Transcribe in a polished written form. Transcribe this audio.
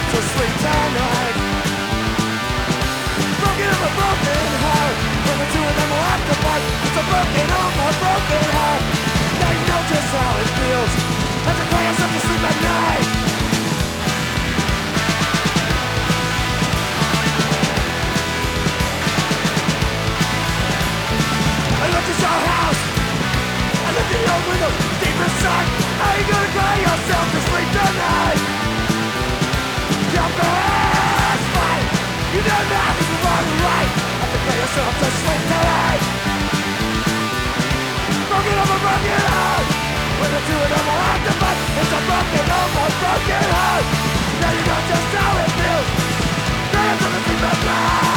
yourself to sleep tonight. Broken of a broken heart, when the two of them will have to fight. It's a broken home, a broken heart. Now you know just how it feels as you cry yourself to sleep at night. I looked at your house, I looked at your windows deep inside. How you gonna cry yourself to sleep tonight? You're gonna fight. You know nothing's wrong or right. Have to cry yourself to sleep tonight. Broken of a broken heart, when the two of them will have to fight. It's a broken home, a broken heart. Now you know just how it feels. Cry yourself to sleep at night.